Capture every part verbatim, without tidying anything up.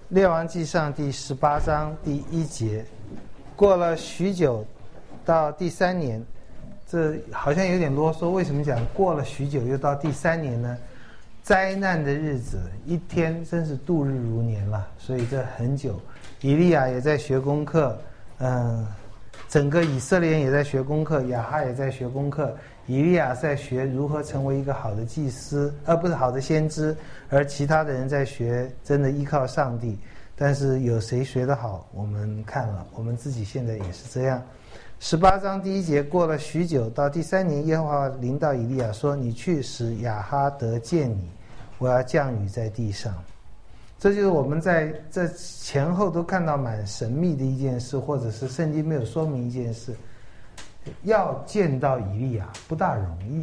列王纪上第十八章第一节，过了许久，到第三年，这好像有点啰嗦。为什么讲过了许久又到第三年呢？灾难的日子一天真是度日如年了，所以这很久。以利亚也在学功课，嗯，整个以色列人也在学功课，亚哈也在学功课。以利亚在学如何成为一个好的祭司，而不是好的先知，而其他的人在学真的依靠上帝。但是有谁学得好，我们看了，我们自己现在也是这样。十八章第一节，过了许久，到第三年，耶和华临到以利亚说：“你去使亚哈得见你，我要降雨在地上。”这就是我们在这前后都看到蛮神秘的一件事，或者是圣经没有说明一件事。要见到以利亚不大容易。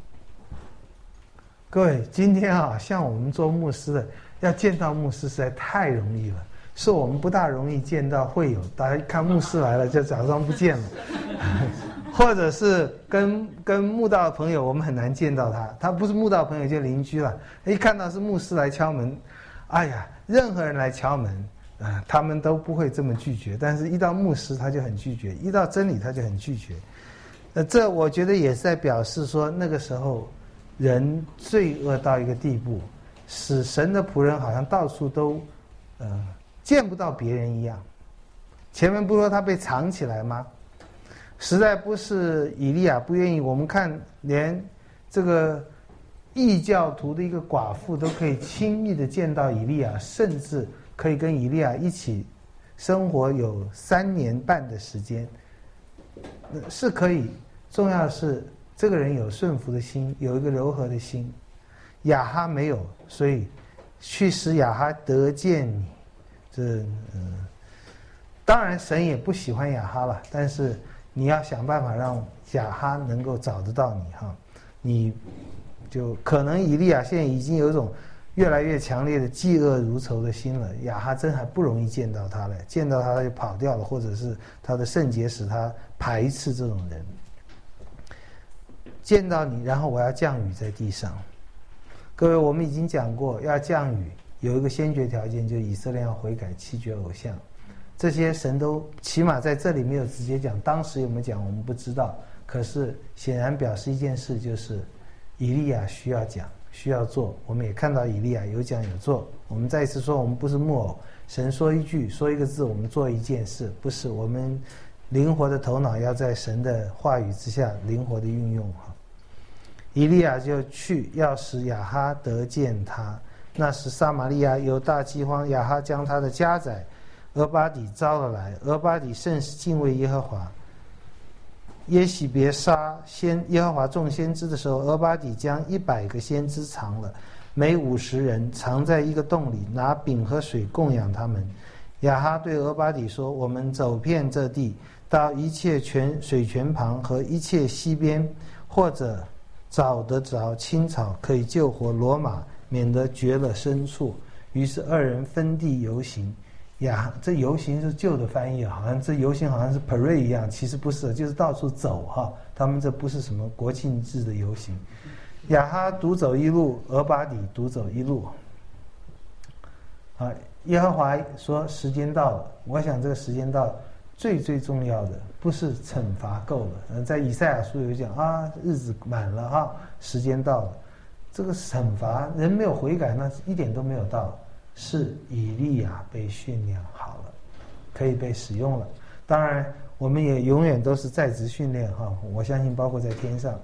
各位，今天啊，像我们做牧师的，要见到牧师实在太容易了，是我们不大容易见到会友。大家看牧师来了就假装不见了，或者是跟跟慕道的朋友，我们很难见到他，他不是慕道朋友就邻居了。一看到是牧师来敲门，哎呀，任何人来敲门。啊，他们都不会这么拒绝，但是一到牧师他就很拒绝，一到真理他就很拒绝。呃，这我觉得也是在表示说，那个时候人罪恶到一个地步，使神的仆人好像到处都，呃，见不到别人一样。前面不说他被藏起来吗？实在不是以利亚不愿意，我们看连这个异教徒的一个寡妇都可以轻易的见到以利亚，甚至可以跟以利亚一起生活有三年半的时间，是可以。重要的是这个人有顺服的心，有一个柔和的心。亚哈没有，所以去使亚哈得见你。这嗯，当然神也不喜欢亚哈了，但是你要想办法让亚哈能够找得到你哈。你就可能以利亚现在已经有一种越来越强烈的嫉恶如仇的心了，亚哈真还不容易见到他了，见到他他就跑掉了，或者是他的圣洁使他排斥这种人。见到你，然后我要降雨在地上。各位，我们已经讲过，要降雨有一个先决条件，就是以色列要悔改弃绝偶像。这些神都起码在这里没有直接讲，当时有没有讲我们不知道，可是显然表示一件事，就是以利亚需要讲，需要做。我们也看到以利亚有讲有做。我们再一次说，我们不是木偶，神说一句说一个字，我们做一件事，不是。我们灵活的头脑要在神的话语之下灵活的运用。以利亚就去，要使亚哈得见他。那时撒玛利亚有大饥荒，亚哈将他的家宰俄巴底招了来。俄巴底甚是敬畏耶和华。耶洗别杀先耶和华众先知的时候，俄巴底将一百个先知藏了，每五十人藏在一个洞里，拿饼和水供养他们。亚哈对俄巴底说：“我们走遍这地，到一切泉水泉旁和一切溪边，或者找得着青草，可以救活骡马，免得绝了牲畜。”于是二人分地游行。呀，这游行是旧的翻译，好像这游行好像是 parade 一样，其实不是，就是到处走哈。他们这不是什么国庆日的游行。亚哈独走一路，俄巴底独走一路。啊，耶和华说时间到了。我想这个时间到了，最最重要的不是惩罚够了。嗯，在以赛亚书有讲啊，日子满了哈，时间到了。这个惩罚人没有悔改，那一点都没有到。是以利亚被训练好了，可以被使用了。当然，我们也永远都是在职训练哈。我相信，包括在天上，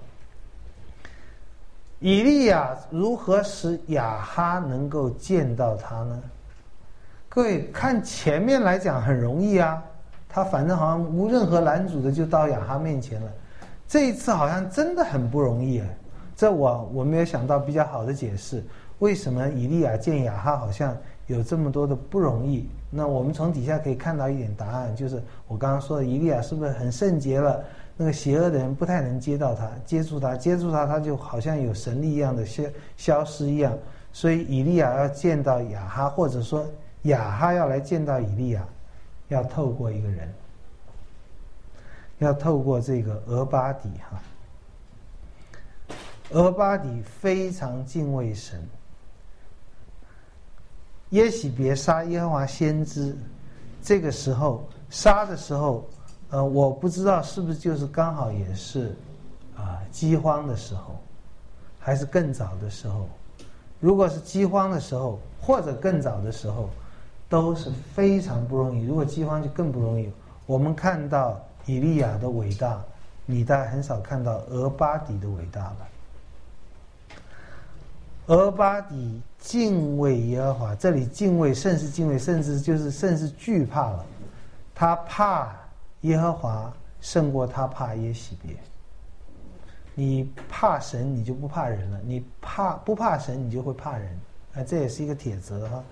以利亚如何使亚哈能够见到他呢？各位看前面来讲很容易啊，他反正好像无任何拦阻的就到亚哈面前了。这一次好像真的很不容易哎，这我我没有想到比较好的解释。为什么以利亚见亚哈好像有这么多的不容易？那我们从底下可以看到一点答案，就是我刚刚说的，以利亚是不是很圣洁了？那个邪恶的人不太能接到他，接触他，接触他，他就好像有神力一样的消消失一样。所以以利亚要见到亚哈，或者说亚哈要来见到以利亚，要透过一个人，要透过这个俄巴底哈。俄巴底非常敬畏神。 耶洗别杀耶和华先知，这个时候杀的时候，呃，我不知道是不是就是刚好也是啊、呃、饥荒的时候，还是更早的时候。如果是饥荒的时候，或者更早的时候，都是非常不容易。如果饥荒就更不容易。我们看到以利亚的伟大，你大概很少看到俄巴底的伟大吧？俄巴底敬畏耶和华，这里敬畏甚是敬畏，甚至就是甚是惧怕了。他怕耶和华胜过他怕耶洗别。你怕神，你就不怕人了；你怕不怕神，你就会怕人。啊，这也是一个铁则哈。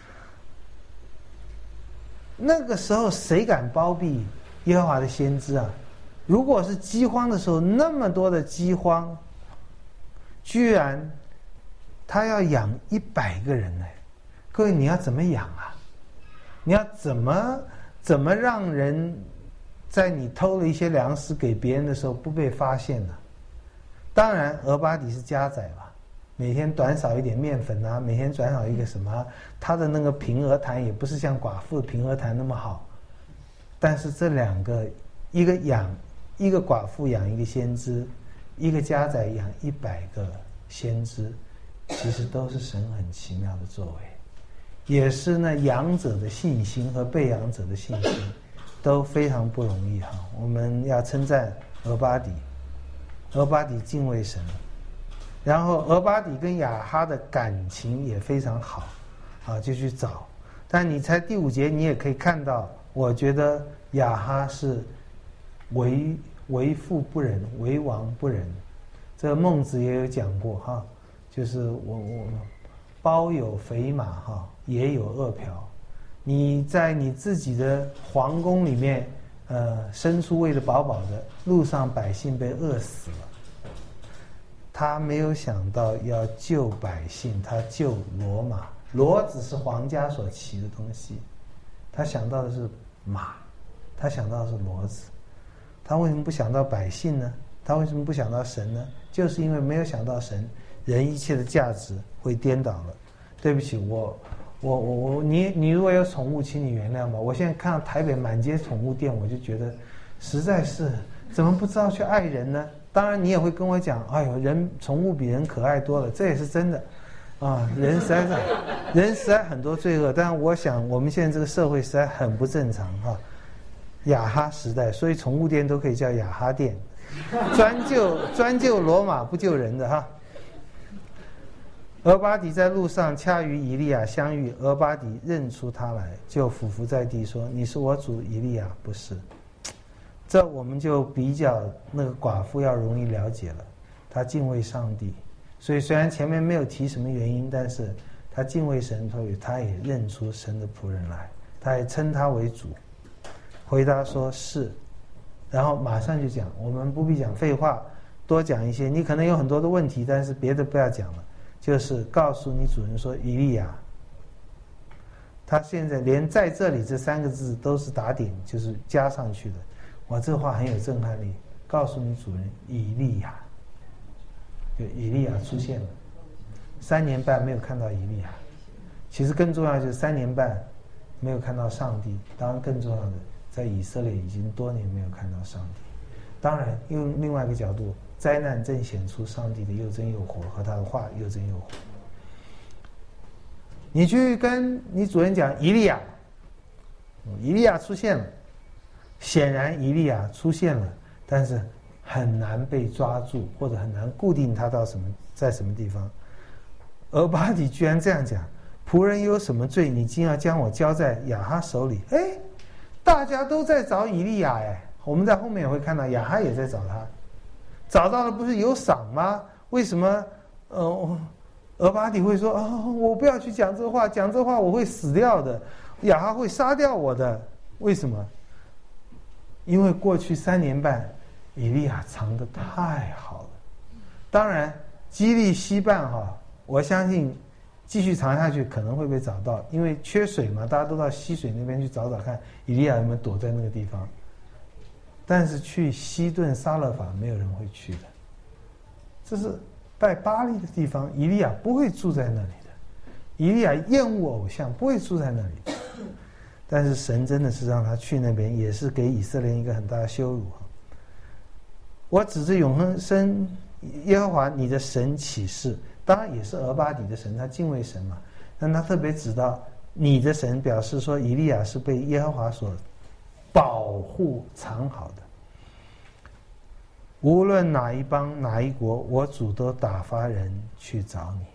那个时候谁敢包庇耶和华的先知啊？如果是饥荒的时候，那么多的饥荒，居然他要养一百个人呢？各位，你要怎么养啊？你要怎么怎么让人在你偷了一些粮食给别人的时候不被发现呢？当然，俄巴底是家宰吧，每天短少一点面粉啊，每天短少一个什么，他的那个平额坛也不是像寡妇的平额坛那么好。但是这两个，一个养一个寡妇养一个先知，一个家宰养一百个先知，其实都是神很奇妙的作为，也是那养者的信心和被养者的信心都非常不容易哈。我们要称赞俄巴底。俄巴底敬畏神，然后俄巴底跟亚哈的感情也非常好，啊，就去找。但你猜第五节，你也可以看到，我觉得亚哈是为为父不仁，为王不仁。这个孟子也有讲过哈，就是我我包有肥马哈，也有饿殍。你在你自己的皇宫里面。呃，牲畜喂得饱饱的，路上百姓被饿死了。他没有想到要救百姓，他救骡马。骡子是皇家所骑的东西，他想到的是马，他想到的是骡子。他为什么不想到百姓呢？他为什么不想到神呢？就是因为没有想到神，人一切的价值会颠倒了。对不起，我。我我我，你你如果有宠物，请你原谅吧。我现在看到台北满街宠物店，我就觉得，实在是怎么不知道去爱人呢？当然，你也会跟我讲，哎呦，人宠物比人可爱多了，这也是真的，啊，人实在是，人实在很多罪恶。但是我想，我们现在这个社会实在很不正常哈、啊。亚哈时代，所以宠物店都可以叫亚哈店，专救专救骡马不救人的哈。俄巴底在路上恰与以利亚相遇，俄巴底认出他来，就俯伏在地说：“你是我主以利亚，不是？”这我们就比较那个寡妇要容易了解了。他敬畏上帝，所以虽然前面没有提什么原因，但是他敬畏神，所以他也认出神的仆人来，他也称他为主。回答说是，然后马上就讲，我们不必讲废话，多讲一些。你可能有很多的问题，但是别的不要讲了。就是告诉你主人说，以利亚，他现在连在这里这三个字都是打点，就是加上去的。哇，这话很有震撼力。告诉你主人，以利亚，就以利亚出现了，三年半没有看到以利亚。其实更重要就是三年半没有看到上帝。当然更重要的，在以色列已经多年没有看到上帝。当然用另外一个角度，灾难正显出上帝的又真又活，和他的话又真又活。你去跟你主人讲以利亚，以利亚出现了，显然以利亚出现了，但是很难被抓住，或者很难固定他到什么在什么地方。俄巴底居然这样讲：仆人有什么罪？你竟要将我交在亚哈手里？哎，大家都在找以利亚，哎，我们在后面也会看到亚哈也在找他。找到了不是有赏吗？为什么呃，俄巴底会说啊、哦，我不要去讲这话，讲这话我会死掉的，亚哈会杀掉我的。为什么？因为过去三年半，以利亚藏得太好了。当然，基利西半哈，我相信继续藏下去可能会被找到，因为缺水嘛，大家都到溪水那边去找找看，以利亚有没有躲在那个地方。但是去西顿撒勒法没有人会去的，这是拜巴力的地方，以利亚不会住在那里的。 以利亚厌恶偶像，不会住在那里。但是神真的是让他去那边，也是给以色列一个很大的羞辱。我指着永恒生耶和华你的神起誓，当然也是俄巴底的神，他敬畏神嘛。但他特别指到你的神，表示说以利亚是被耶和华所保护藏好的。无论哪一邦哪一国，我主都打发人去找你。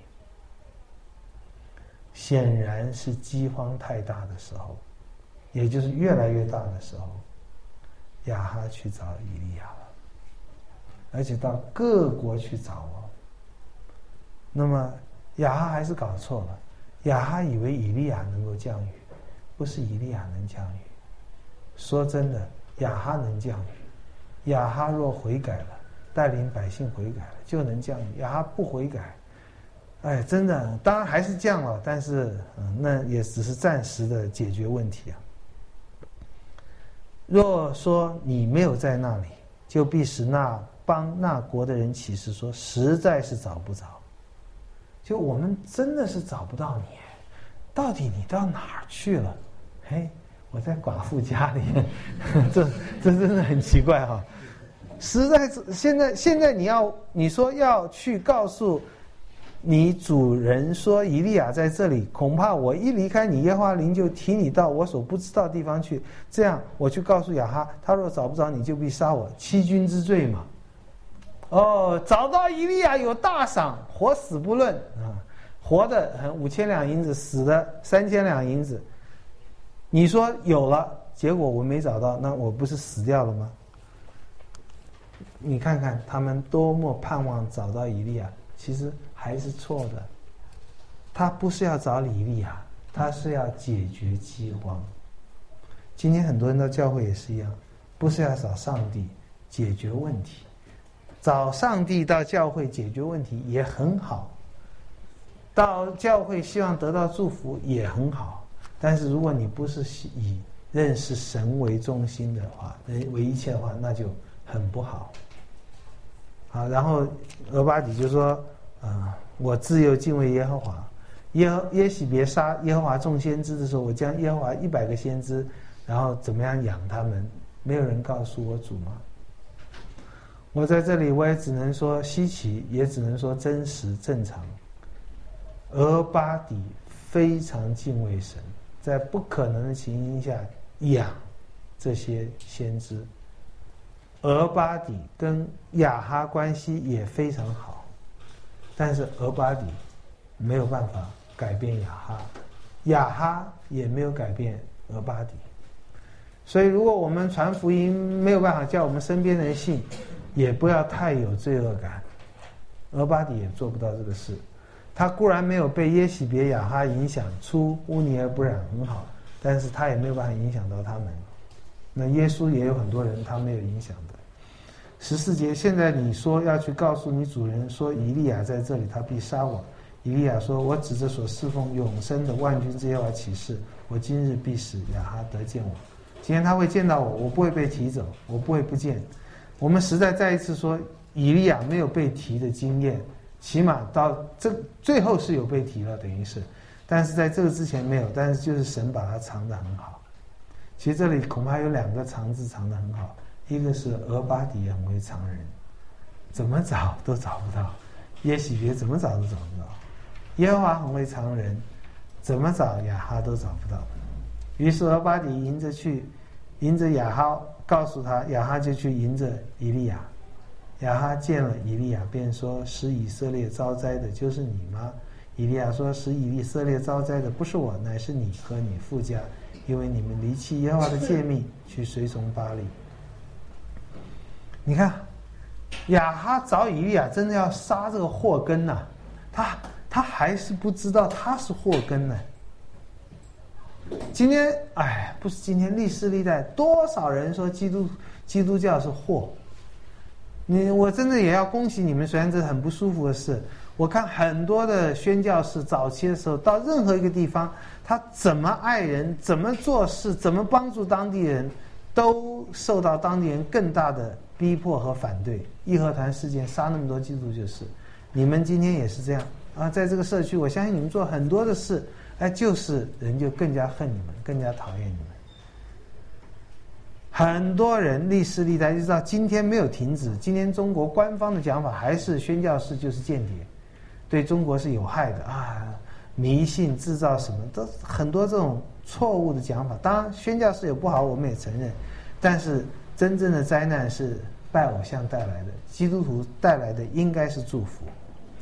显然是饥荒太大的时候，也就是越来越大的时候，亚哈去找以利亚了，而且到各国去找哦。那么亚哈还是搞错了，亚哈以为以利亚能够降雨，不是以利亚能降雨。说真的，亚哈能降雨，亚哈若悔改了，带领百姓悔改了，就能降雨。亚哈不悔改，哎，真的，当然还是降了，但是，嗯，那也只是暂时的解决问题啊。若说你没有在那里，就必使那邦那国的人起誓说，实在是找不着。就我们真的是找不到你，到底你到哪儿去了？嘿，我在寡妇家里，这这真的很奇怪哈。实在是现在现在你要你说要去告诉你主人说以利亚在这里，恐怕我一离开你，耶和华灵就提你到我所不知道的地方去，这样我去告诉亚哈，他若找不着你，就必杀我，欺君之罪嘛。哦，找到以利亚有大赏，活死不论啊，活的五千两银子，死的三千两银子。你说有了，结果我没找到，那我不是死掉了吗？你看看他们多么盼望找到以利亚，其实还是错的。他不是要找以利亚，他是要解决饥荒。今天很多人到教会也是一样，不是要找上帝解决问题，找上帝到教会解决问题也很好，到教会希望得到祝福也很好，但是如果你不是以认识神为中心的话，为一切的话，那就很不好。好，然后俄巴底就说：“啊、呃，我自幼敬畏耶和华，耶耶洗别杀耶和华众先知的时候，我将耶和华一百个先知，然后怎么样养他们？没有人告诉我主吗？我在这里，我也只能说稀奇，也只能说真实正常。俄巴底非常敬畏神，在不可能的情形下养这些先知。俄巴底跟亚哈关系也非常好，但是俄巴底没有办法改变亚哈，亚哈也没有改变俄巴底。所以如果我们传福音没有办法叫我们身边的人信，也不要太有罪恶感。俄巴底也做不到这个事，他固然没有被耶洗别亚哈影响出污泥而不染很好，但是他也没有办法影响到他们。那耶稣也有很多人他没有影响的。十四节，现在你说要去告诉你主人说以利亚在这里，他必杀我。以利亚说，我指着所侍奉永生的万军之耶和华起誓，我今日必使亚哈得见我。今天他会见到我，我不会被提走，我不会不见。我们实在再一次说，以利亚没有被提的经验，起码到这最后是有被提了，等于是，但是在这个之前没有，但是就是神把它藏得很好。其实这里恐怕有两个藏字藏得很好，一个是俄巴底也很会藏人，怎么找都找不到，耶洗别怎么找都找不到，耶和华很会藏人，怎么找亚哈都找不到。于是俄巴底迎着去，迎着亚哈，告诉他，亚哈就去迎着以利亚。亚哈见了以利亚，便说：使以色列遭灾的就是你吗？以利亚说：使以色列遭灾的不是我，乃是你和你父家，因为你们离弃耶和华的诫命，去随从巴力。你看，亚哈找以利亚真的要杀这个祸根呐、啊，他他还是不知道他是祸根呢。今天，哎，不是今天，历世历代多少人说基督基督教是祸。你我真的也要恭喜你们，虽然这是很不舒服的事。我看很多的宣教士早期的时候，到任何一个地方，他怎么爱人，怎么做事，怎么帮助当地人，都受到当地人更大的逼迫和反对。义和团事件杀那么多基督徒，就是你们今天也是这样， 啊，在这个社区，我相信你们做很多的事，哎，就是人就更加恨你们，更加讨厌你们。很多人历世历代就知道，今天没有停止。今天中国官方的讲法还是宣教士就是间谍，对中国是有害的啊，迷信制造什么都很多这种错误的讲法。当然，宣教士有不好，我们也承认，但是真正的灾难是拜偶像带来的，基督徒带来的应该是祝福。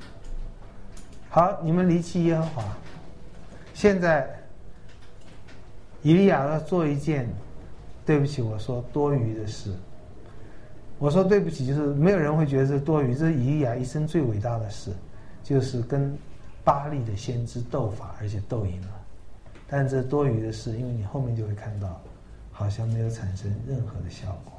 好，你们离弃耶和华，现在以利亚要做一件。对不起，我说多余的事。我说对不起，就是没有人会觉得这多余。这是以利亚一生最伟大的事，就是跟巴力的先知斗法，而且斗赢了。但这多余的事，因为你后面就会看到，好像没有产生任何的效果。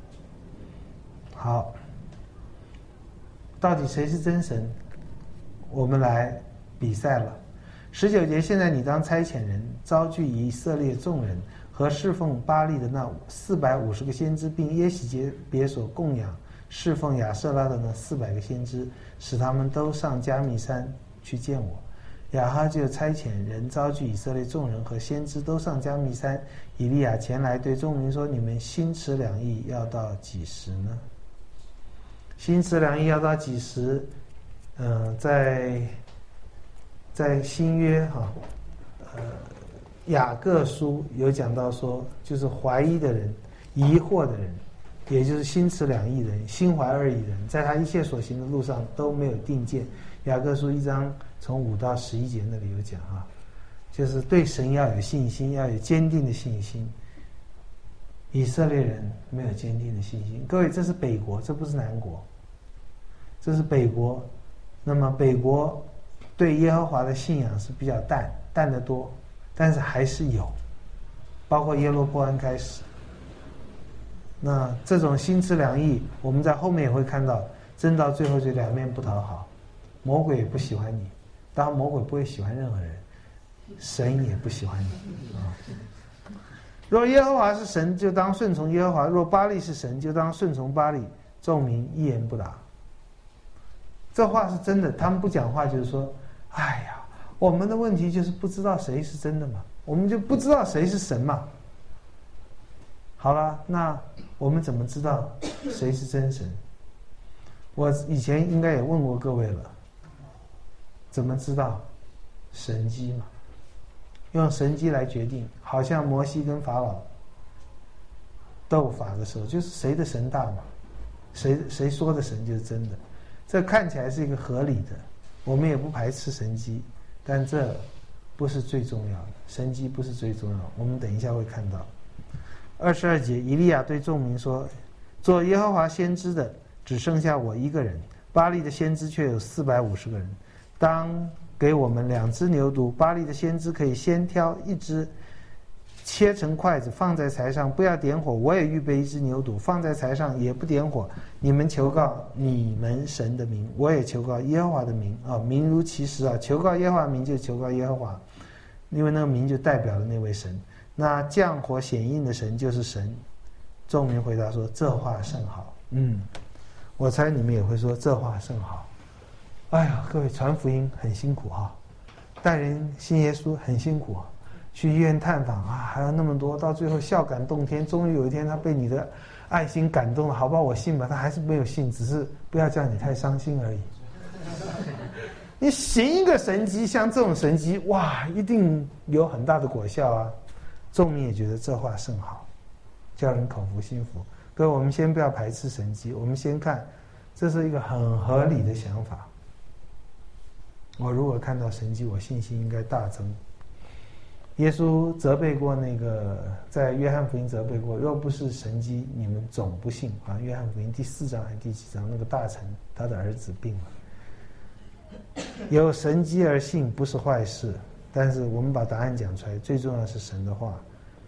好，到底谁是真神？我们来比赛了。十九节，现在你当差遣人，招聚以色列众人。和侍奉巴力的那四百五十个先知，并耶洗节别所供养侍奉亚舍拉的那四百个先知，使他们都上加密山去见我。亚哈就差遣人招聚以色列众人和先知都上加密山。以利亚前来对众民说：“你们心持两意，要到几时呢？”心持两意要到几时？嗯、呃，在在新约哈，呃。雅各书有讲到说，就是怀疑的人、疑惑的人，也就是心持两意人、心怀二意人，在他一切所行的路上都没有定见。雅各书一章从五到十一节那里有讲啊，就是对神要有信心，要有坚定的信心。以色列人没有坚定的信心。各位，这是北国，这不是南国，这是北国。那么北国对耶和华的信仰是比较淡，淡得多。但是还是有，包括耶罗波安开始。那这种心持两意，我们在后面也会看到，真到最后就两面不讨好，魔鬼也不喜欢你，当然魔鬼不会喜欢任何人，神也不喜欢你啊。若耶和华是神，就当顺从耶和华；若巴力是神，就当顺从巴力。众民一言不答。这话是真的，他们不讲话就是说，哎呀。我们的问题就是不知道谁是真的嘛，我们就不知道谁是神嘛。好了，那我们怎么知道谁是真神？我以前应该也问过各位了，怎么知道？神迹嘛，用神迹来决定。好像摩西跟法老斗法的时候，就是谁的神大嘛，谁谁说的神就是真的。这看起来是一个合理的，我们也不排斥神迹。但这不是最重要的，神迹不是最重要的，我们等一下会看到。二十二节，以利亚对众民说：“做耶和华先知的只剩下我一个人，巴力的先知却有四百五十个人。当给我们两只牛犊，巴力的先知可以先挑一只，切成筷子放在柴上，不要点火。我也预备一只牛犊放在柴上，也不点火。你们求告你们神的名，我也求告耶和华的名啊，名如其实啊，求告耶和华名就求告耶和华，因为那个名就代表了那位神。那降火显应的神就是神。众民回答说：这话甚好。嗯，我猜你们也会说这话甚好。哎呀，各位传福音很辛苦哈，带人信耶稣很辛苦，去医院探访啊，还有那么多，到最后孝感动天，终于有一天他被你的爱心感动了，好吧，我信吧，他还是没有信，只是不要叫你太伤心而已。你行一个神迹，像这种神迹，哇，一定有很大的果效啊！众民也觉得这话甚好，叫人口服心服。各位，我们先不要排斥神迹，我们先看，这是一个很合理的想法。我如果看到神迹，我信心应该大增。耶稣责备过那个，在约翰福音责备过，若不是神迹，你们总不信啊。约翰福音第四章还是第几章？那个大臣他的儿子病了，有神迹而信不是坏事，但是我们把答案讲出来，最重要是神的话。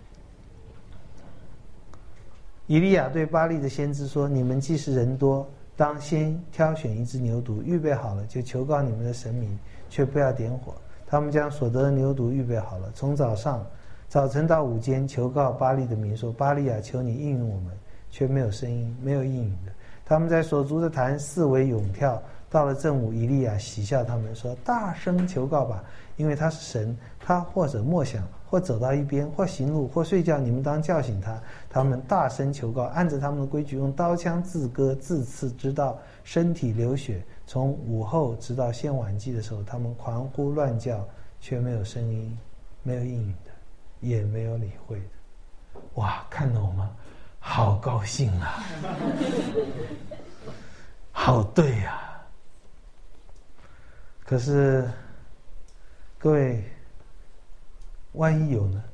以利亚对巴力的先知说：你们既是人多，当先挑选一只牛犊，预备好了就求告你们的神明，却不要点火。他们将所得的牛犊预备好了，从早上早晨到午间求告巴力的名说：巴力啊，求你应允我们，却没有声音，没有应允的。他们在所筑的坛四围涌跳， 到了正午，以利亚喜笑他们说：“大声求告吧，因为他是神。他或者默想，或走到一边，或行路，或睡觉，你们当叫醒他。他们大声求告，按着他们的规矩，用刀枪自割自刺，直到身体流血。从午后直到献晚祭的时候，他们狂呼乱叫，却没有声音，没有应允的，也没有理会的。”哇，看了我们好高兴啊！好对呀、啊！可是各位，万一有呢？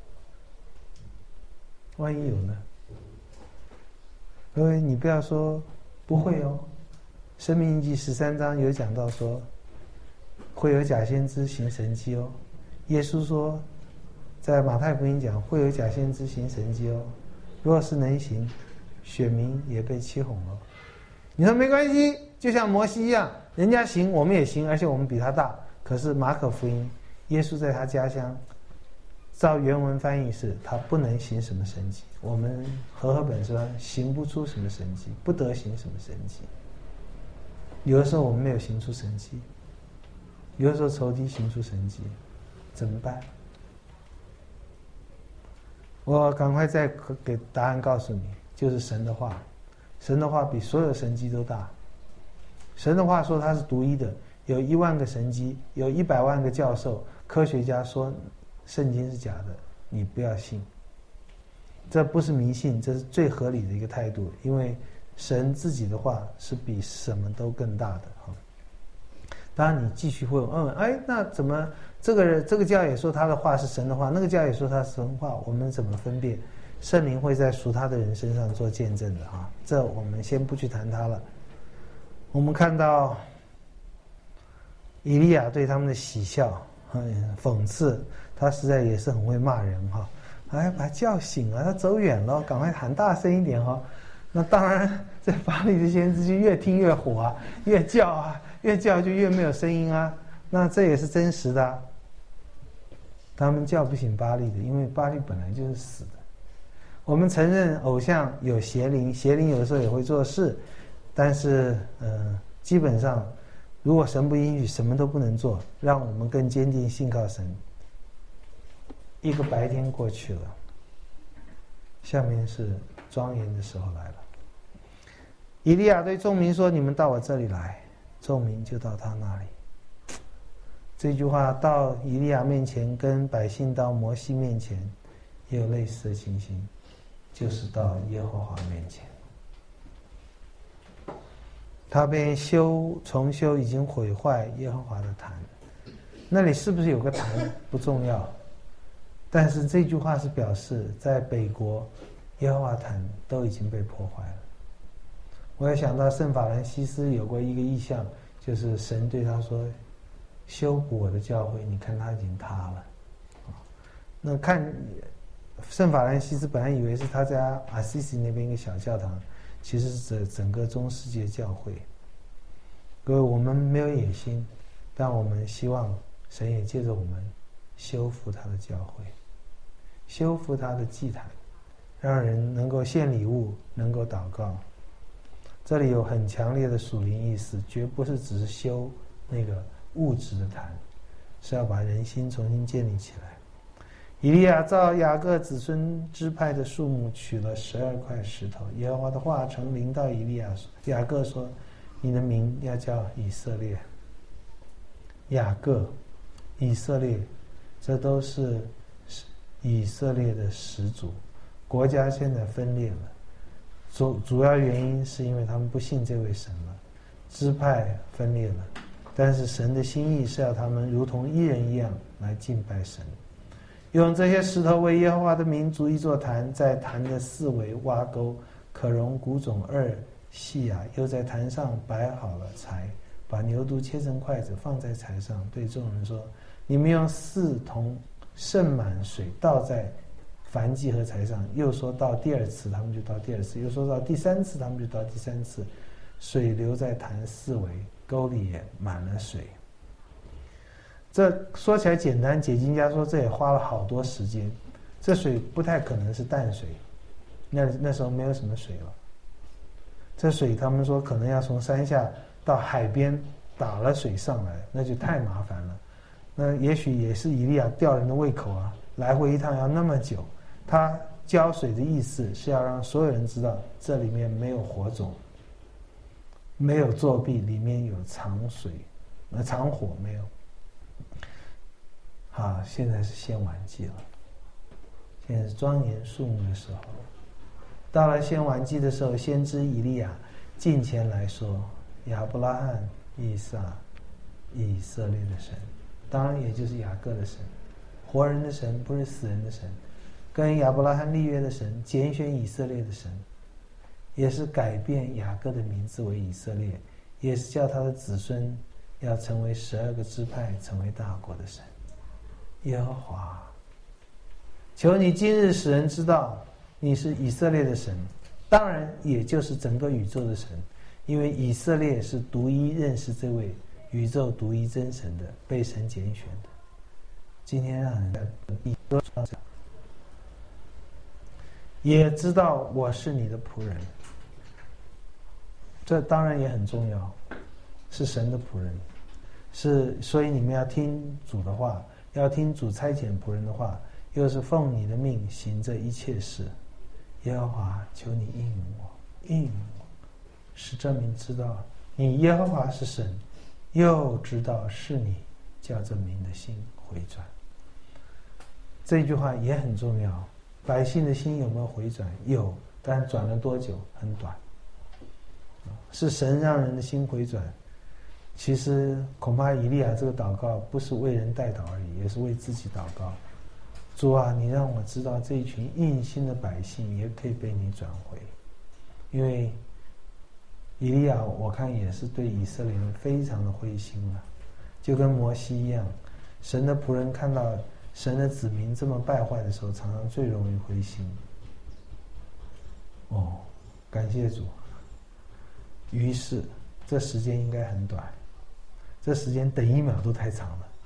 万一有呢？各位，你不要说不会哦。申命记十三章有讲到说，会有假先知行神迹哦。耶稣说，在马太福音讲会有假先知行神迹哦。若是能行，选民也被欺哄了。你说没关系，就像摩西一样，人家行我们也行，而且我们比他大。可是马可福音，耶稣在他家乡，照原文翻译是他不能行什么神迹。我们和合本说行不出什么神迹，不得行什么神迹。有的时候我们没有行出神迹，有的时候仇敌行出神迹，怎么办？我赶快再给答案告诉你，就是神的话。神的话比所有神迹都大。神的话说它是独一的，有一万个神迹，有一百万个教授，科学家说圣经是假的，你不要信。这不是迷信，这是最合理的一个态度，因为神自己的话是比什么都更大的。当然你继续会问，哎，那怎么这个这个教也说他的话是神的话，那个教也说他是神话，我们怎么分辨？圣灵会在属他的人身上做见证的啊，这我们先不去谈他了。我们看到以利亚对他们的喜笑，嗯，讽刺，他实在也是很会骂人哈。哎，把他叫醒了，他走远了，赶快喊大声一点哈。那当然，这巴力的先知就越听越火啊，越叫啊，越叫就越没有声音啊。那这也是真实的啊。他们叫不醒巴力的，因为巴力本来就是死的。我们承认偶像有邪灵，邪灵有的时候也会做事，但是呃，基本上如果神不允许，什么都不能做，让我们更坚定信靠神。一个白天过去了，下面是庄严的时候来了。以利亚对众民说：“你们到我这里来。”众民就到他那里。这句话到以利亚面前，跟百姓到摩西面前也有类似的情形，就是到耶和华面前。他便修重修已经毁坏耶和华的坛，那里是不是有个坛不重要，但是这句话是表示在北国耶和华坛都已经被破坏了。我也想到圣法兰西斯有过一个意象，就是神对他说，修补我的教会，你看它已经塌了。那看圣法兰西斯本来以为是他在阿西西那边一个小教堂，其实是整整个中世界教会。各位，我们没有野心，但我们希望神也借着我们修复他的教会，修复他的祭坛，让人能够献礼物，能够祷告。这里有很强烈的属灵意思，绝不是只是修那个物质的坛，是要把人心重新建立起来。以利亚照雅各子孙支派的数目取了十二块石头，耶和华的话曾临到以利亚说：“雅各说，你的名要叫以色列。”雅各、以色列，这都是以色列的始祖。国家现在分裂了，主主要原因是因为他们不信这位神了，支派分裂了。但是神的心意是要他们如同一人一样来敬拜神。用这些石头为耶和华的名筑一座坛，在坛的四围挖沟，可容谷种二细亚，又在坛上摆好了柴，把牛犊切成筷子放在柴上，对众人说：“你们用四桶盛满水倒在燔祭和柴上。”又说到第二次，他们就到第二次；又说到第三次，他们就到第三次。水流在坛四围，沟里也满了水。这说起来简单，解经家说这也花了好多时间。这水不太可能是淡水，那那时候没有什么水了。这水他们说可能要从山下到海边打了水上来，那就太麻烦了。那也许也是以利亚吊人的胃口啊，来回一趟要那么久。他浇水的意思是要让所有人知道，这里面没有火种，没有作弊，里面有藏水，呃，藏火没有。好，现在是献晚祭了，现在是庄严肃穆的时候。到了献晚祭的时候，先知以利亚近前来说：“亚伯拉罕、以撒、以色列的神，当然也就是雅各的神，活人的神，不是死人的神，跟亚伯拉罕立约的神，拣选以色列的神，也是改变雅各的名字为以色列，也是叫他的子孙要成为十二个支派，成为大国的神。耶和华，求你今日使人知道你是以色列的神，当然也就是整个宇宙的神，因为以色列是独一认识这位宇宙独一真神的，被神拣选的。今天让人也知道我是你的仆人，这当然也很重要，是神的仆人，是所以你们要听主的话，要听主差遣仆人的话，又是奉你的命行这一切事。耶和华，求你应允我，应允我，使这民知道你耶和华是神，又知道是你叫这民的心回转。这句话也很重要，百姓的心有没有回转？有，但转了多久？很短。是神让人的心回转。其实恐怕以利亚这个祷告不是为人代祷而已，也是为自己祷告。主啊，你让我知道这一群硬心的百姓也可以被你转回。因为以利亚我看也是对以色列人非常的灰心了，就跟摩西一样，神的仆人看到神的子民这么败坏的时候，常常最容易灰心。哦，感谢主。于是这时间应该很短，这时间等一秒都太长了。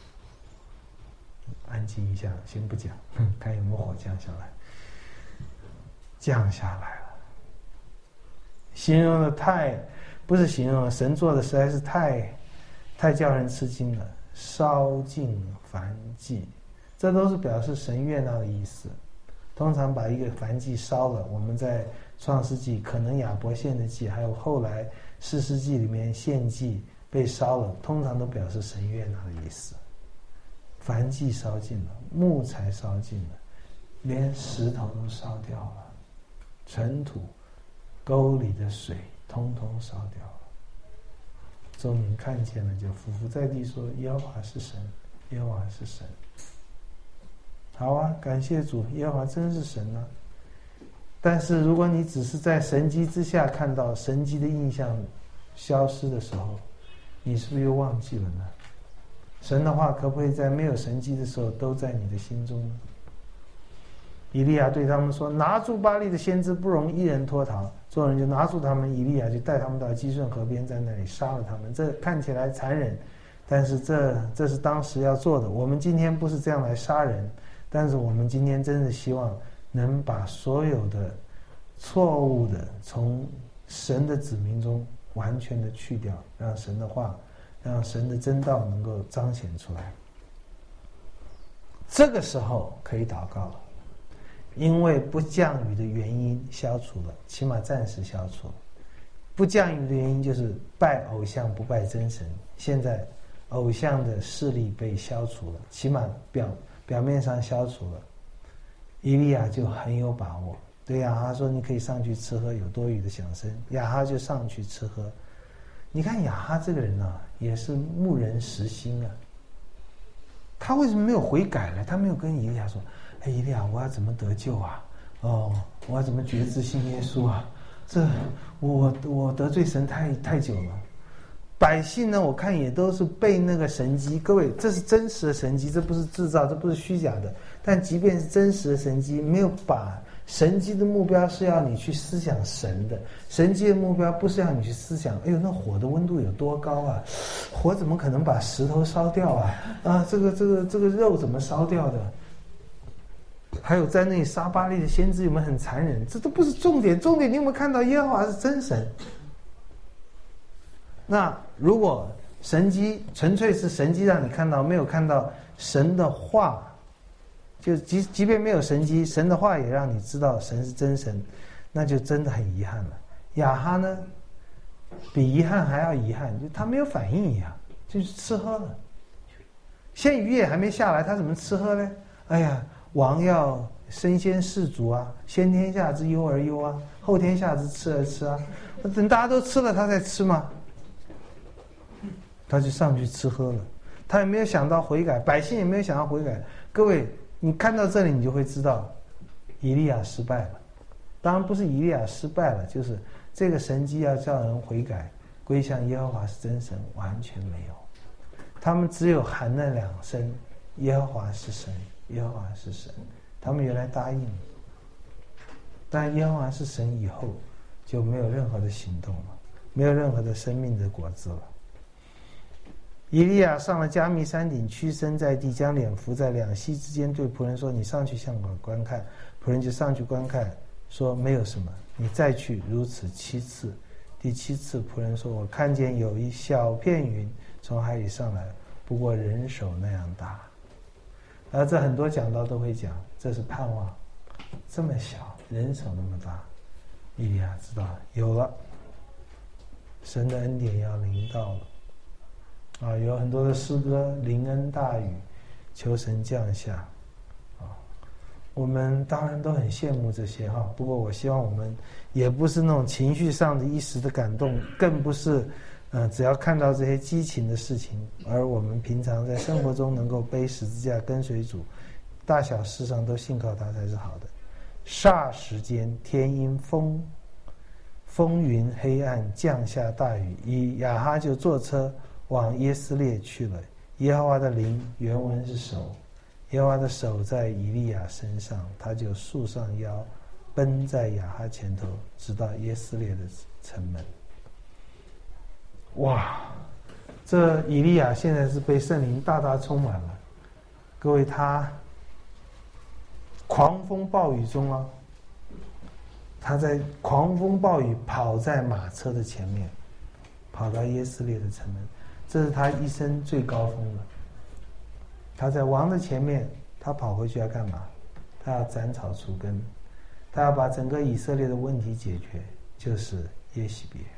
安静一下，先不讲，看有没有火降下来。降下来了，形容的太，不是形容了，神做的实在是太，太叫人吃惊了。烧尽燔祭，这都是表示神悦纳的意思。通常把一个燔祭烧了，我们在创世纪可能亚伯献的祭，还有后来士师记里面献祭被烧了，通常都表示神悦纳的意思。燔祭烧尽了，木材烧尽了，连石头都烧掉了，尘土、沟里的水通通烧掉了。众民看见了，就俯伏在地说：“耶和华是神，耶和华是神。”好啊，感谢主，耶和华真是神啊！但是如果你只是在神迹之下看到神迹的印象消失的时候，你是不是又忘记了呢？神的话可不可以在没有神迹的时候都在你的心中呢？以利亚对他们说：“拿住巴力的先知，不容一人脱逃。”众人就拿住他们，以利亚就带他们到基顺河边，在那里杀了他们。这看起来残忍，但是这这是当时要做的。我们今天不是这样来杀人，但是我们今天真的希望能把所有的错误的从神的子民中完全的去掉，让神的话，让神的真道能够彰显出来。这个时候可以祷告了，因为不降雨的原因消除了，起码暂时消除了。不降雨的原因就是拜偶像不拜真神，现在偶像的势力被消除了，起码表表面上消除了。以利亚就很有把握，对亚哈说：“你可以上去吃喝，有多余的响声。”亚哈就上去吃喝。你看亚哈这个人啊，也是牧人实心啊。他为什么没有悔改呢？他没有跟以利亚说：“哎，以利亚，我要怎么得救啊？哦，我要怎么觉知信耶稣啊？这我我得罪神太太久了。”百姓呢，我看也都是被那个神迹。各位，这是真实的神迹，这不是制造，这不是虚假的。但即便是真实的神迹，没有把神迹的目标是要你去思想神的，神迹的目标不是要你去思想，哎呦，那火的温度有多高啊？火怎么可能把石头烧掉啊？啊，这个这个这个肉怎么烧掉的？还有在那里杀巴力的先知有没有很残忍？这都不是重点，重点你有没有看到耶和华是真神？那如果神迹纯粹是神迹让你看到，没有看到神的话。就即即便没有神迹，神的话也让你知道神是真神，那就真的很遗憾了。亚哈呢，比遗憾还要遗憾，就他没有反应一样，就是吃喝了。现鱼也还没下来，他怎么吃喝呢？哎呀，王要身先士卒啊，先天下之忧而忧啊，后天下之吃而吃啊。等大家都吃了，他才吃吗？他就上去吃喝了，他也没有想到悔改，百姓也没有想到悔改。各位，你看到这里，你就会知道，以利亚失败了。当然不是以利亚失败了，就是这个神迹要叫人悔改，归向耶和华是真神，完全没有。他们只有喊那两声耶和华是神，耶和华是神。他们原来答应了，但耶和华是神以后就没有任何的行动了，没有任何的生命的果子了。以利亚上了迦密山顶，屈身在地，将脸伏在两膝之间，对仆人说：“你上去向我观看。”仆人就上去观看，说：“没有什么，你再去如此七次。”第七次，仆人说：“我看见有一小片云从海里上来，不过人手那样大。”而这很多讲道都会讲，这是盼望，这么小，人手那么大。以利亚知道有了，神的恩典要临到了。啊，有很多的诗歌，临恩大雨，求神降下。啊，我们当然都很羡慕这些哈。不过我希望我们也不是那种情绪上的一时的感动，更不是，呃，只要看到这些激情的事情，而我们平常在生活中能够背十字架跟随主，大小事上都信靠他才是好的。霎时间，天阴风，风云黑暗，降下大雨，以亚哈就坐车往耶斯列去了。耶和华的灵，原文是手，耶和华的手在以利亚身上，他就束上腰，奔在亚哈前头，直到耶斯列的城门。哇，这以利亚现在是被圣灵大大充满了。各位，他狂风暴雨中啊，他在狂风暴雨跑在马车的前面，跑到耶斯列的城门。这是他一生最高峰了。他在王的前面，他跑回去要干嘛？他要斩草除根，他要把整个以色列的问题解决，就是耶洗别。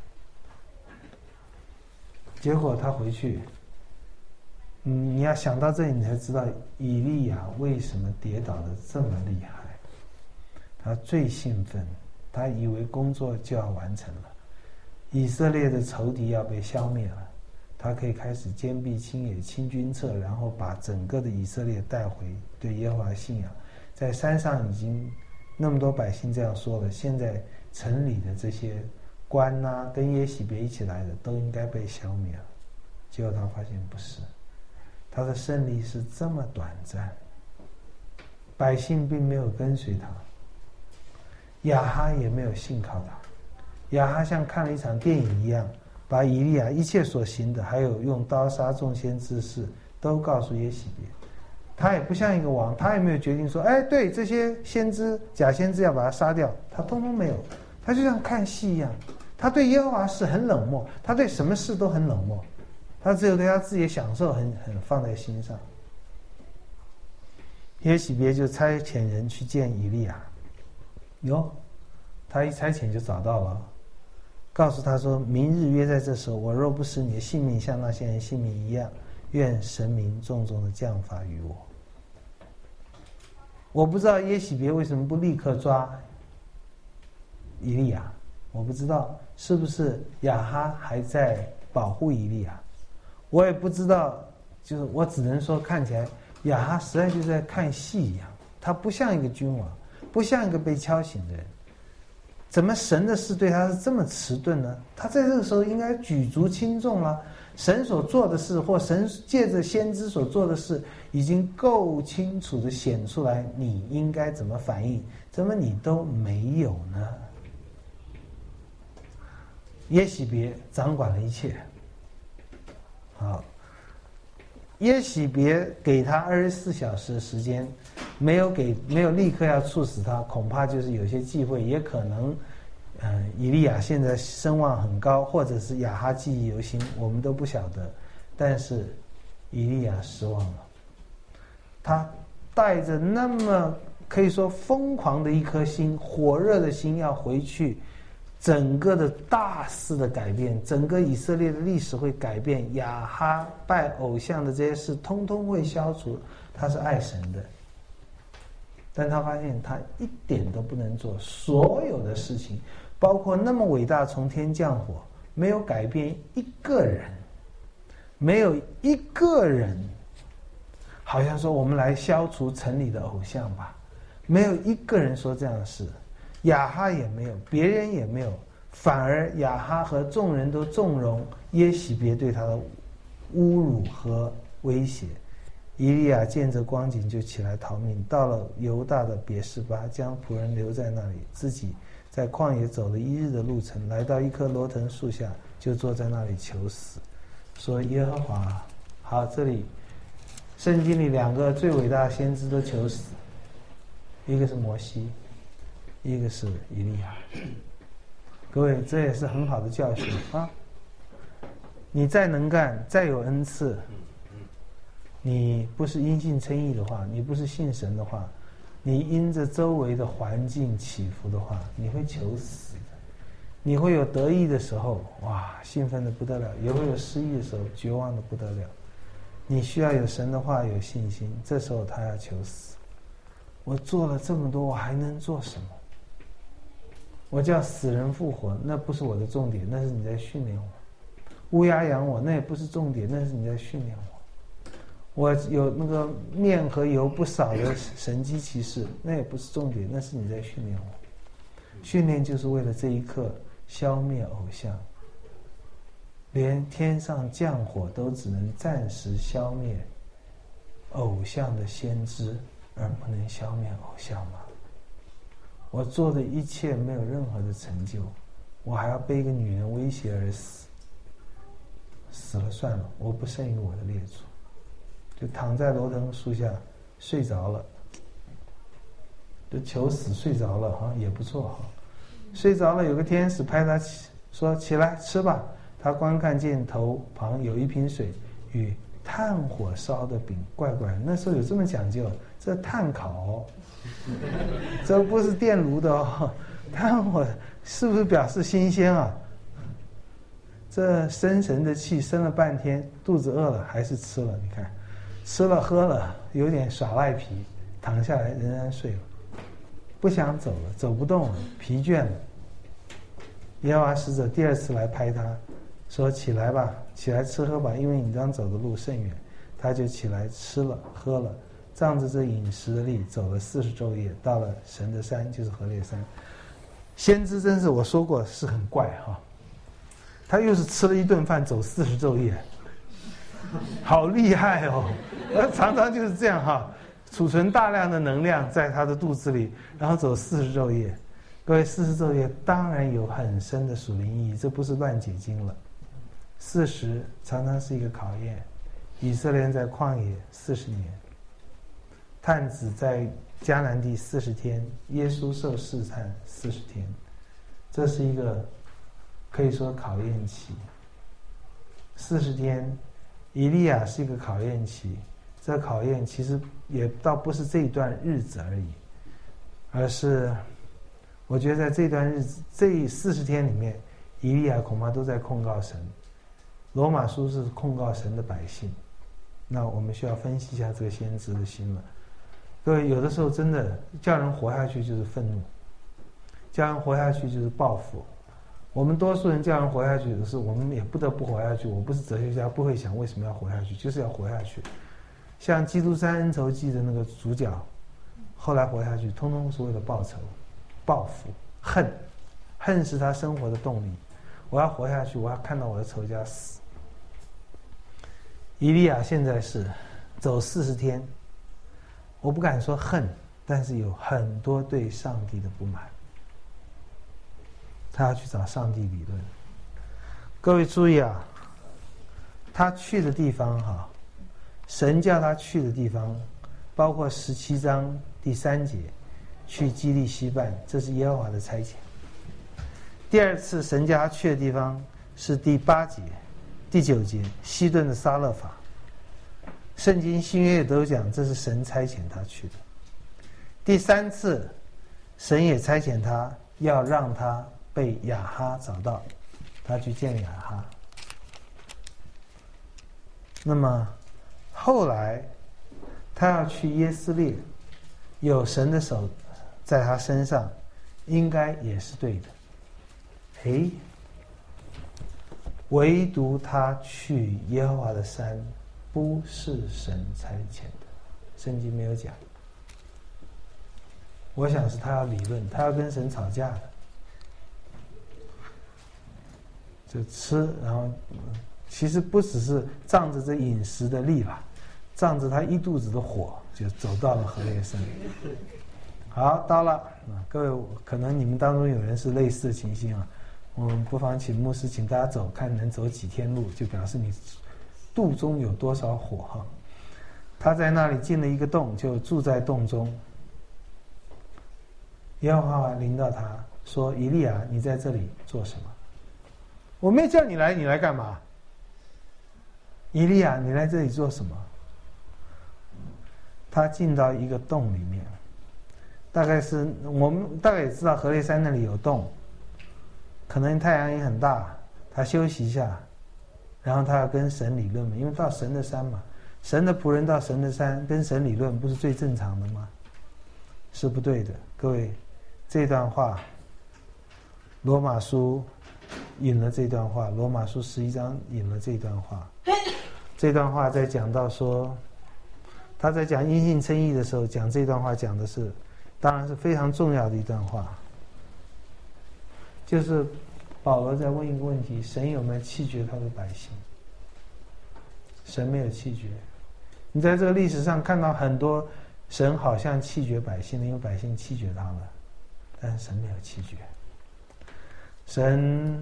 结果他回去，嗯，你要想到这里，你才知道以利亚为什么跌倒的这么厉害。他最兴奋，他以为工作就要完成了，以色列的仇敌要被消灭了。他可以开始坚壁清野、清君侧，然后把整个的以色列带回对耶和华的信仰。在山上已经那么多百姓这样说了，现在城里的这些官啊，跟耶洗别一起来的都应该被消灭了。结果他发现不是，他的胜利是这么短暂，百姓并没有跟随他，亚哈也没有信靠他。亚哈像看了一场电影一样，把以利亚一切所行的，还有用刀杀众先知事，都告诉耶洗别。他也不像一个王，他也没有决定说，哎，对，这些先知假先知要把他杀掉，他通通没有。他就像看戏一样，他对耶和华事很冷漠，他对什么事都很冷漠，他只有对他自己的享受很很放在心上。耶洗别就差遣人去见以利亚，哟，他一差遣就找到了，告诉他说，明日约在这时候，我若不使你的性命像那些人性命一样，愿神明重重的降罚于我。我不知道耶洗别为什么不立刻抓以利亚，我不知道是不是亚哈还在保护以利亚，我也不知道，就是我只能说看起来亚哈实在就在看戏一样，他不像一个君王，不像一个被敲醒的人。怎么神的事对他是这么迟钝呢？他在这个时候应该举足轻重了。神所做的事，或神借着先知所做的事，已经够清楚的显出来，你应该怎么反应？怎么你都没有呢？耶洗别掌管了一切。好，耶洗别给他二十四小时的时间，没有给，没有立刻要处死他，恐怕就是有些忌讳，也可能，嗯、呃，以利亚现在声望很高，或者是亚哈记忆犹新，我们都不晓得。 但是以利亚失望了，他带着那么可以说疯狂的一颗心，火热的心要回去，整个的大肆的改变，整个以色列的历史会改变，亚哈拜偶像的这些事通通会消除。他是爱神的，但他发现他一点都不能做，所有的事情包括那么伟大从天降火，没有改变一个人，没有一个人好像说我们来消除城里的偶像吧，没有一个人说这样的事，亚哈也没有，别人也没有，反而亚哈和众人都纵容耶洗别对他的侮辱和威胁。以利亚见这光景，就起来逃命，到了犹大的别是巴，将仆人留在那里，自己在旷野走了一日的路程，来到一棵罗藤树下，就坐在那里求死，说耶和华。好，这里圣经里两个最伟大的先知都求死，一个是摩西，一个是以利亚。各位，这也是很好的教训啊！你再能干，再有恩赐，你不是因信称义的话，你不是信神的话，你因着周围的环境起伏的话，你会求死的。你会有得意的时候，哇，兴奋的不得了；也会有失意的时候，绝望的不得了。你需要有神的话，有信心，这时候他要求死。我做了这么多，我还能做什么？我叫死人复活，那不是我的重点，那是你在训练我。乌鸦养我，那也不是重点，那是你在训练我。我有那个面和油不少的神迹奇事，那也不是重点，那是你在训练我。训练就是为了这一刻消灭偶像，连天上降火都只能暂时消灭偶像的先知，而不能消灭偶像吗？我做的一切没有任何的成就，我还要被一个女人威胁而死，死了算了，我不胜于我的列祖。就躺在罗藤树下睡着了，就求死睡着了哈，也不错哈。睡着了，有个天使拍他起，说起来吃吧。他观看见头旁有一瓶水与炭火烧的饼，怪怪，那时候有这么讲究，这炭烤哦，这不是电炉的哦，炭火是不是表示新鲜啊？这生神的气生了半天，肚子饿了还是吃了，你看。吃了喝了，有点耍赖皮，躺下来仍然睡了，不想走了，走不动了，疲倦了。耶和华使者第二次来拍他，说起来吧，起来吃喝吧，因为你刚走的路甚远。他就起来吃了喝了，仗着这饮食的力，走了四十昼夜，到了神的山，就是何烈山。先知真是我说过是很怪哈，他又是吃了一顿饭走四十昼夜，好厉害哦！常常就是这样哈，储存大量的能量在他的肚子里，然后走四十昼夜。各位，四十昼夜当然有很深的属灵意义，这不是乱解经了。四十常常是一个考验，以色列人在旷野四十年，探子在迦南地四十天，耶稣受试探四十天，这是一个可以说考验期。四十天，以利亚是一个考验期，这考验其实也倒不是这一段日子而已，而是我觉得在这段日子这四十天里面，以利亚恐怕都在控告神。罗马书是控告神的百姓，那我们需要分析一下这个先知的心了。各位，有的时候真的叫人活下去就是愤怒，叫人活下去就是报复。我们多数人叫人活下去的是，我们也不得不活下去。我不是哲学家，不会想为什么要活下去，就是要活下去。像《基督山恩仇记》的那个主角，后来活下去，通通是为了报仇、报复、恨，恨是他生活的动力。我要活下去，我要看到我的仇家死。以利亚现在是走四十天，我不敢说恨，但是有很多对上帝的不满。他要去找上帝理论。各位注意啊，他去的地方哈，神叫他去的地方，包括十七章第三节，去基利西办，这是耶和华的差遣。第二次神叫他去的地方是第八节， 第九节，西顿的撒勒法。圣经新约也都讲，这是神差遣他去的。第三次，神也差遣他，要让他被亚哈找到，他去见亚哈。那么后来他要去耶斯列，有神的手在他身上，应该也是对的。诶，唯独他去耶和华的山，不是神差遣的，圣经没有讲。我想是他要理论，他要跟神吵架的，就吃，然后其实不只是仗着这饮食的力吧，仗着他一肚子的火，就走到了何烈山。好，到了，各位，可能你们当中有人是类似的情形啊。我们不妨请牧师请大家走，看能走几天路，就表示你肚中有多少火哈。他在那里进了一个洞，就住在洞中。耶和华临到他说：“以利亚，你在这里做什么？我没叫你来，你来干嘛？以利亚，你来这里做什么？”他进到一个洞里面，大概是我们大概也知道何烈山那里有洞。可能太阳也很大，他休息一下，然后他要跟神理论嘛，因为到神的山嘛，神的仆人到神的山跟神理论，不是最正常的吗？是不对的，各位，这段话，罗马书引了这段话，罗马书十一章引了这段话，这段话在讲到说，他在讲因信称义的时候，讲这段话讲的是，当然是非常重要的一段话。就是保罗在问一个问题：神有没有弃绝他的百姓？神没有弃绝。你在这个历史上看到很多神好像弃绝百姓的，因为百姓弃绝他了，但是神没有弃绝。神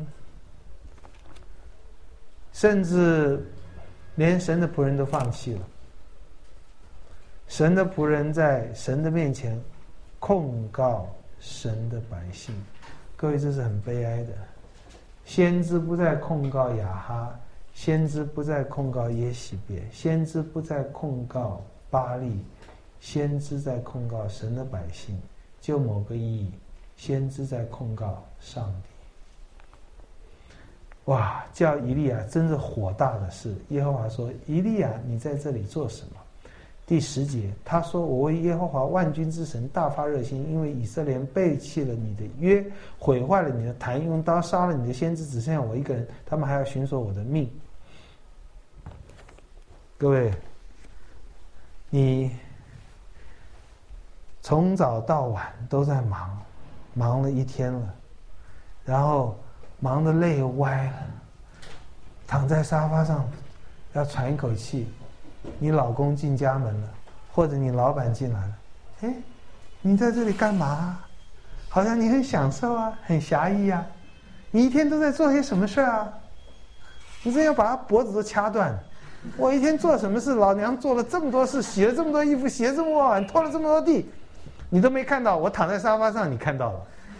甚至连神的仆人都放弃了。神的仆人在神的面前控告神的百姓。各位，这是很悲哀的。先知不再控告亚哈，先知不再控告耶洗别，先知不再控告巴力，先知在控告神的百姓。就某个意义，先知在控告上帝。哇，叫以利亚真是火大的事。耶和华说：“以利亚，你在这里做什么？”第十节，他说：“我为耶和华万军之神大发热心，因为以色列背弃了你的约，毁坏了你的坛，用刀杀了你的先知，只剩下我一个人，他们还要寻索我的命。”各位，你从早到晚都在忙，忙了一天了，然后忙得累歪了，躺在沙发上要喘一口气。你老公进家门了，或者你老板进来了，哎，你在这里干嘛？好像你很享受啊，很侠义啊，你一天都在做些什么事啊？你真要把他脖子都掐断。我一天做什么事？老娘做了这么多事，洗了这么多衣服，洗了这么多碗，拖了这么多地，你都没看到。我躺在沙发上，你看到了。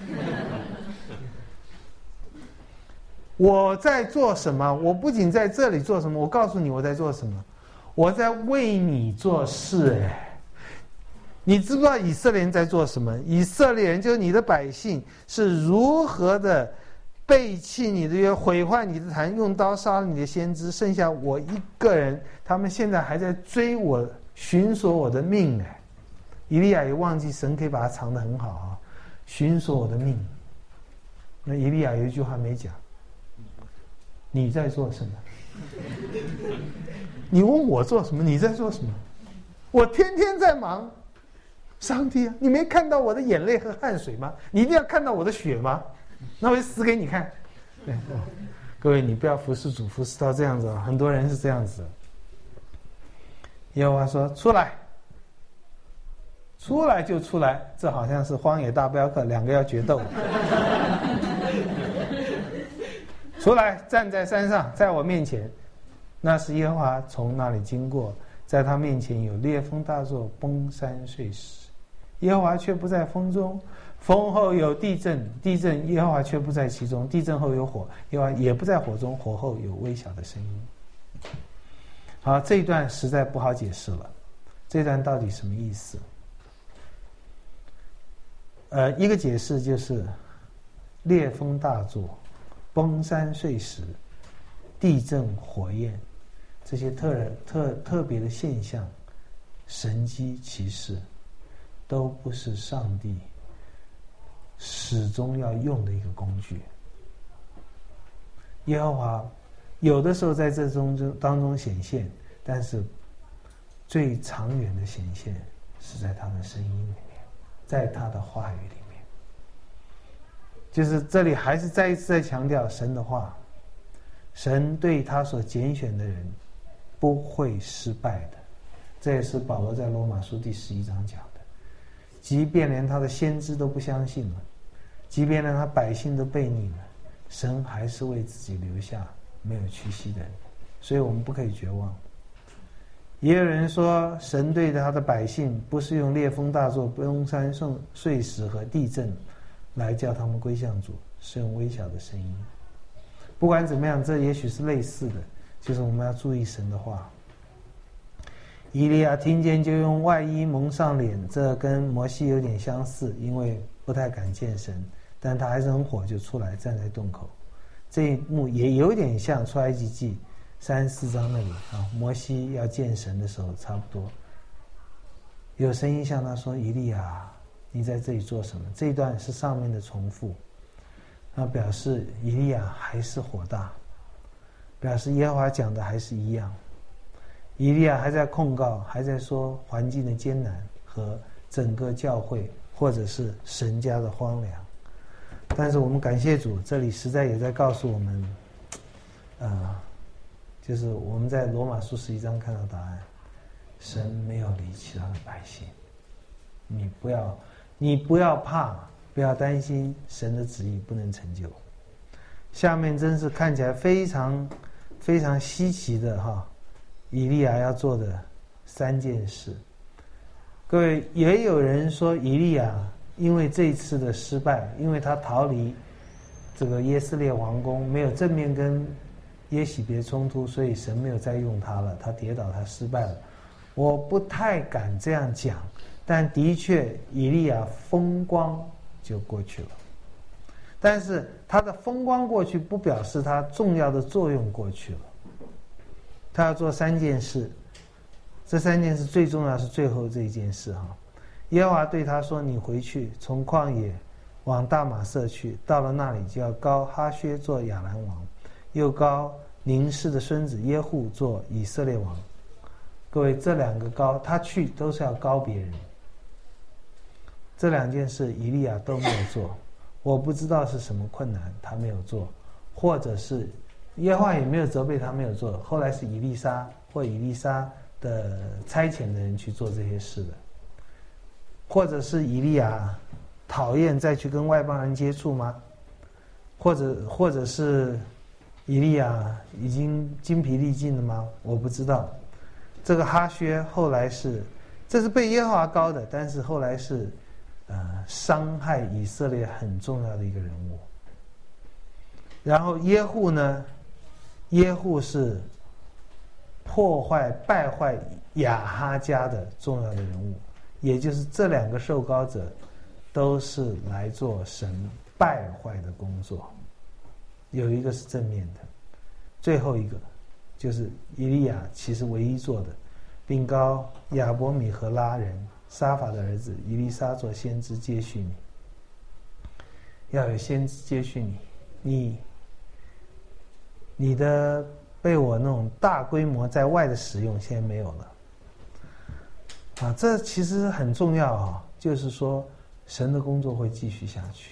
我在做什么？我不仅在这里做什么，我告诉你我在做什么。我在为你做事。哎，你知不知道以色列人在做什么？以色列人就是你的百姓，是如何的背弃你的约，毁坏你的坛，用刀杀了你的先知，剩下我一个人，他们现在还在追我，寻索我的命。哎，以利亚也忘记神可以把他藏得很好啊，寻索我的命。那以利亚有一句话没讲，你在做什么？你问我做什么？你在做什么？我天天在忙。上帝啊，你没看到我的眼泪和汗水吗？你一定要看到我的血吗？那我就死给你看。对，哦，各位，你不要服侍主服侍到这样子啊！很多人是这样子的。耶和华说：“出来，出来就出来。”这好像是荒野大镖客，两个要决斗。出来，站在山上，在我面前。那时耶和华从那里经过，在他面前有烈风大作，崩山碎石。 耶和华却不在风中；风后有地震，地震耶和华却不在其中；地震后有火，耶和华也不在火中；火后有微小的声音。好，这一段实在不好解释了，这段到底什么意思？呃，一个解释就是烈风大作，崩山碎石，地震火焰，这些特特特别的现象，神迹奇事，都不是上帝始终要用的一个工具。耶和华有的时候在这中当中显现，但是最长远的显现是在他的声音里面，在他的话语里面。就是这里还是再一次在强调神的话，神对他所拣选的人不会失败的。这也是保罗在罗马书第十一章讲的，即便连他的先知都不相信了，即便连他百姓都背逆了，神还是为自己留下没有屈膝的人，所以我们不可以绝望。也有人说，神对他的百姓不是用烈风大作、崩山碎石和地震来叫他们归向主，是用微小的声音。不管怎么样，这也许是类似的，就是我们要注意神的话。以利亚听见就用外衣蒙上脸，这跟摩西有点相似，因为不太敢见神，但他还是很火，就出来站在洞口。这一幕也有点像出埃及记三四章那里啊，摩西要见神的时候差不多。有声音向他说：“以利亚，你在这里做什么？”这一段是上面的重复，那表示以利亚还是火大，表示耶和华讲的还是一样。以利亚还在控告，还在说环境的艰难和整个教会或者是神家的荒凉。但是我们感谢主，这里实在也在告诉我们，呃，就是我们在罗马书十一章看到答案，神没有离弃他的百姓。你不要，你不要怕，不要担心神的旨意不能成就。下面真是看起来非常非常稀奇的哈。以利亚要做的三件事，各位，也有人说以利亚因为这一次的失败，因为他逃离这个耶斯列王宫，没有正面跟耶洗别冲突，所以神没有再用他了，他跌倒，他失败了。我不太敢这样讲，但的确以利亚风光就过去了。但是他的风光过去，不表示他重要的作用过去了。他要做三件事，这三件事最重要是最后这一件事哈。耶和华对他说：“你回去，从旷野往大马色去，到了那里就要膏哈薛做亚兰王，又膏宁示的孙子耶户做以色列王。”各位，这两个膏他去都是要膏别人，这两件事以利亚都没有做。我不知道是什么困难他没有做，或者是耶和华也没有责备他没有做，后来是以利沙或以利沙的差遣的人去做这些事的，或者是以利亚讨厌再去跟外邦人接触吗？或者或者是以利亚已经精疲力尽了吗？我不知道。这个哈薛后来是，这是被耶和华膏的，但是后来是呃伤害以色列很重要的一个人物。然后耶户呢？耶户是破坏败坏亚哈家的重要的人物，也就是这两个受膏者都是来做神败坏的工作，有一个是正面的，最后一个就是以利亚其实唯一做的，并膏亚伯米和拉人沙法的儿子以利沙做先知接续你，要有先知接续你，你你的被我那种大规模在外的使用现在没有了啊，这其实很重要啊，就是说神的工作会继续下去。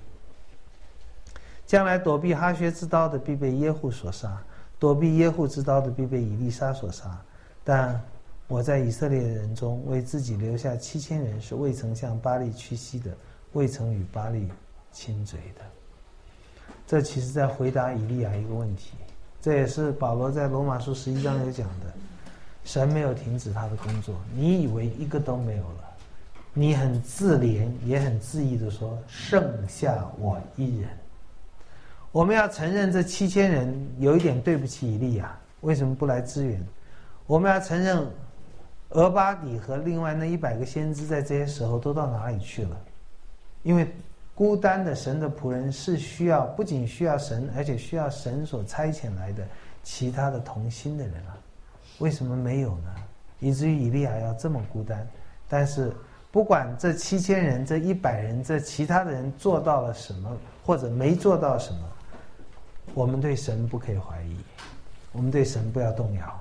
将来躲避哈薛之刀的必被耶户所杀，躲避耶户之刀的必被以利沙所杀。但我在以色列人中为自己留下七千人，是未曾向巴力屈膝的，未曾与巴力亲嘴的。这其实在回答以利亚一个问题，这也是保罗在罗马书十一章有讲的，神没有停止他的工作，你以为一个都没有了， 你很自怜也很自意的说，剩下我一人。我们要承认这七千人有一点对不起以利亚，为什么不来支援？我们要承认俄巴底和另外那一百个先知在这些时候都到哪里去了？因为孤单的神的仆人是需要，不仅需要神，而且需要神所差遣来的其他的同心的人啊。为什么没有呢？以至于以利亚要这么孤单。但是不管这七千人、这一百人、这其他的人做到了什么，或者没做到什么，我们对神不可以怀疑，我们对神不要动摇。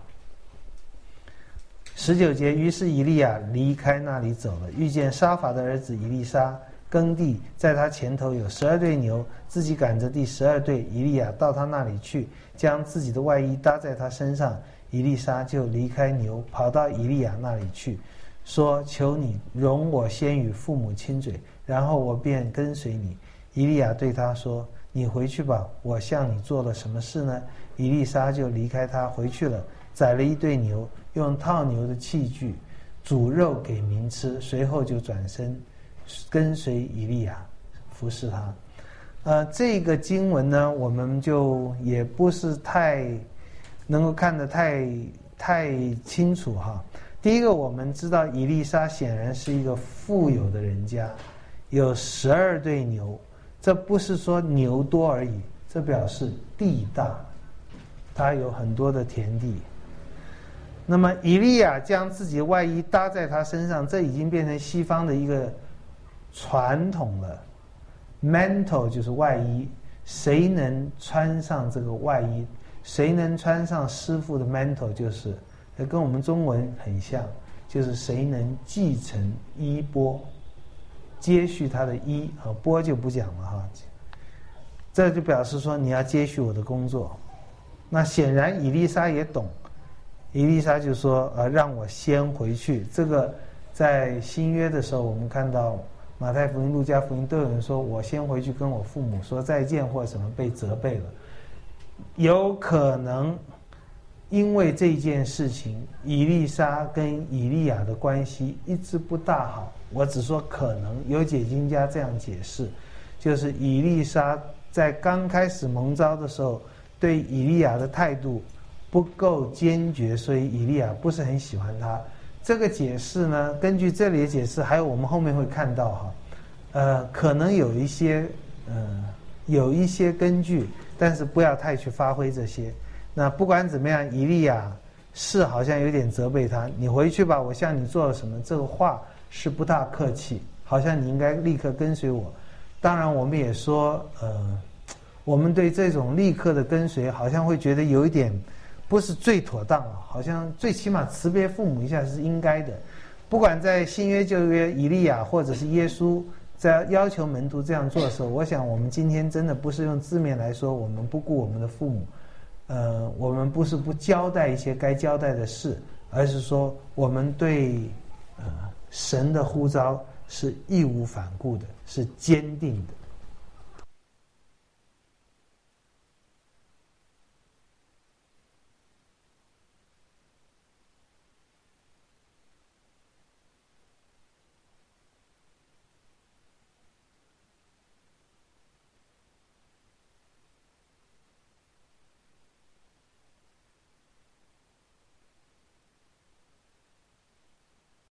十九节，于是以利亚离开那里走了，遇见沙法的儿子以利沙耕地，在他前头有十二对牛，自己赶着第十二对。以利亚到他那里去，将自己的外衣搭在他身上，以利沙就离开牛，跑到以利亚那里去，说：求你容我先与父母亲嘴，然后我便跟随你。以利亚对他说：你回去吧，我向你做了什么事呢？以利沙就离开他回去了，宰了一对牛，用套牛的器具煮肉给民吃，随后就转身跟随以利亚服侍他。呃，这个经文呢，我们就也不是太能够看得太太清楚哈。第一个，我们知道以利沙显然是一个富有的人家，有十二对牛，这不是说牛多而已，这表示地大，他有很多的田地。那么以利亚将自己的外衣搭在他身上，这已经变成西方的一个传统了。mantle 就是外衣，谁能穿上这个外衣，谁能穿上师傅的 mantle， 就是跟我们中文很像，就是谁能继承衣钵，接续他的衣啊，钵就不讲了哈。这就表示说你要接续我的工作。那显然以利沙也懂，以利沙就说呃，让我先回去。这个在新约的时候，我们看到马太福音、路加福音都有人说我先回去跟我父母说再见或什么，被责备了。有可能因为这件事情，以利沙跟以利亚的关系一直不大好。我只说可能，有解经家这样解释，就是以利沙在刚开始蒙召的时候，对以利亚的态度不够坚决，所以以利亚不是很喜欢他。这个解释呢，根据这里的解释，还有我们后面会看到哈，呃，可能有一些，呃，有一些根据，但是不要太去发挥这些。那不管怎么样，以利亚是好像有点责备他，你回去吧，我向你做了什么？这个话是不大客气，好像你应该立刻跟随我。当然，我们也说，呃，我们对这种立刻的跟随，好像会觉得有一点不是最妥当啊，好像最起码辞别父母一下是应该的。不管在新约旧约，以利亚或者是耶稣在要求门徒这样做的时候，我想我们今天真的不是用字面来说我们不顾我们的父母，呃，我们不是不交代一些该交代的事，而是说我们对呃神的呼召是义无反顾的，是坚定的。